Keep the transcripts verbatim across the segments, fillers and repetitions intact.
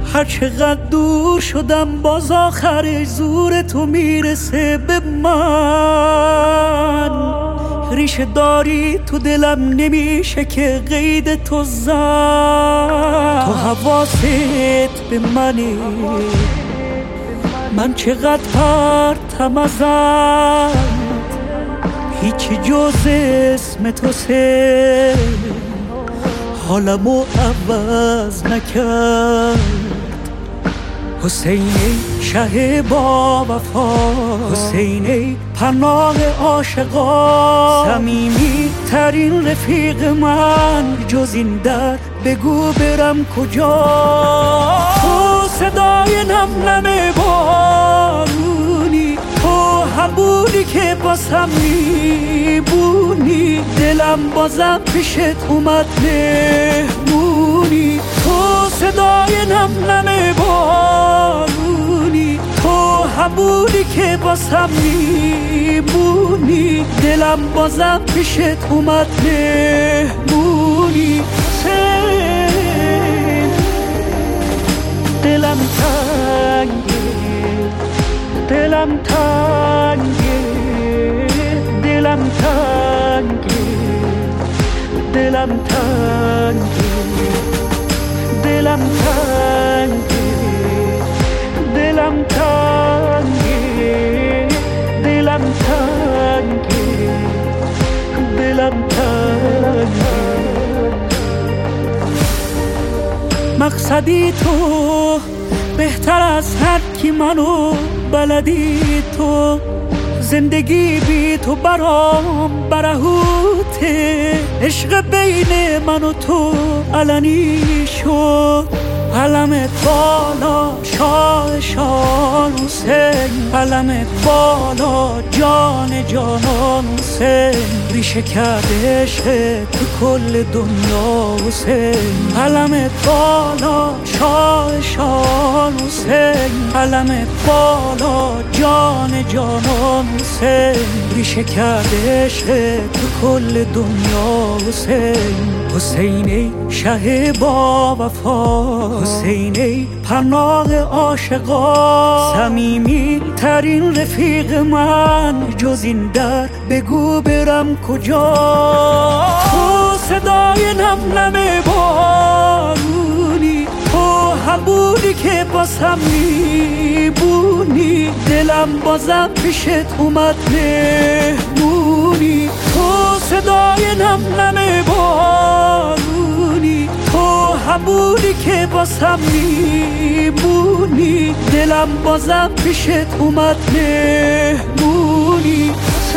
هر چقدر دور شدم باز آخر زور تو میرسه به من. ریشه داری تو دلم نمیشه که قید تو زد. تو حواست به منه، من چقدر پرتم ازت، هیچی جز اسم تو سه حالمو عوض نکرد. حسین ای شه با وفا، حسین ای پناه عاشقا، صمیمی ترین رفیق من، جز این در بگو برم کجا. تو صدای نم نم بارونی، تو همونی که باسم میبونی، دلم بازم پیشت اومد مهمونی. تو صدای نم نم بارونی، تو همونی که باسم میبونی، دلم بازم پیشت اومد مهمونی. دلم تنگه، دلم تنگه، دلم تنگه، دلم تنگه، دلم تنگه، دلم تنگه، دلم تنگه، دلم تنگه. مقصدی تو بهتر از هر کی منو بلدی تو، زندگی بی تو برام برهوته. عشق بین من و تو علنی شد، علمت بالا شاه شان حسین، علمت بالا جان جانان حسین. ریشه کرده عشق تو کل دنیا حسین، علمت بالا شاه شان حسین، علمت بالا جان جانان حسین. ریشه کرده عشق تو کل دنیا حسین. حسین ای شه با وفا، حسین ای پناه عاشقا، صمیمی ترین رفیق من، جز این در بگو برم کجا. تو صدای نم نم بارونی، تو همونی که باسم میبونی، دلم بازم پیشت اومد مهمونی. تو صدای نم نم بارونی، تو همونی که باسم میبونی، دلم بازم پیشت اومد مهمونی.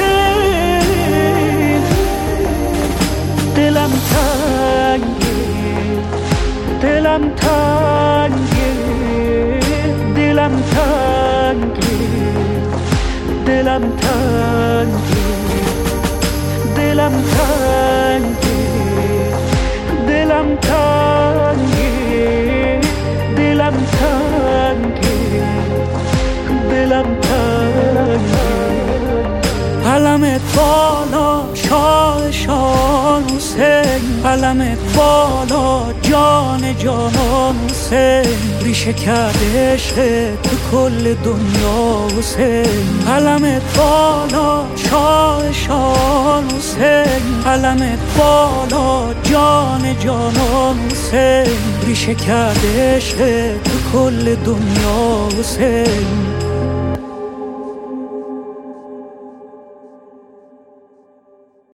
دلم تنگه، دلم تنگه، دلم تنگه، دلم تنگه، دلم تنگه، دلم تنگه، دلم تنگه، دلم تنگه. علمت بالا شاه شان حسین، علمت بالا جان جانان حسین. ریشه کرده عشق تو کل دنیا حسین، علمت بالا شاه شان حسین، علمت بالا جان جانان حسین. ریشه کرده عشق تو کل دنیا حسین.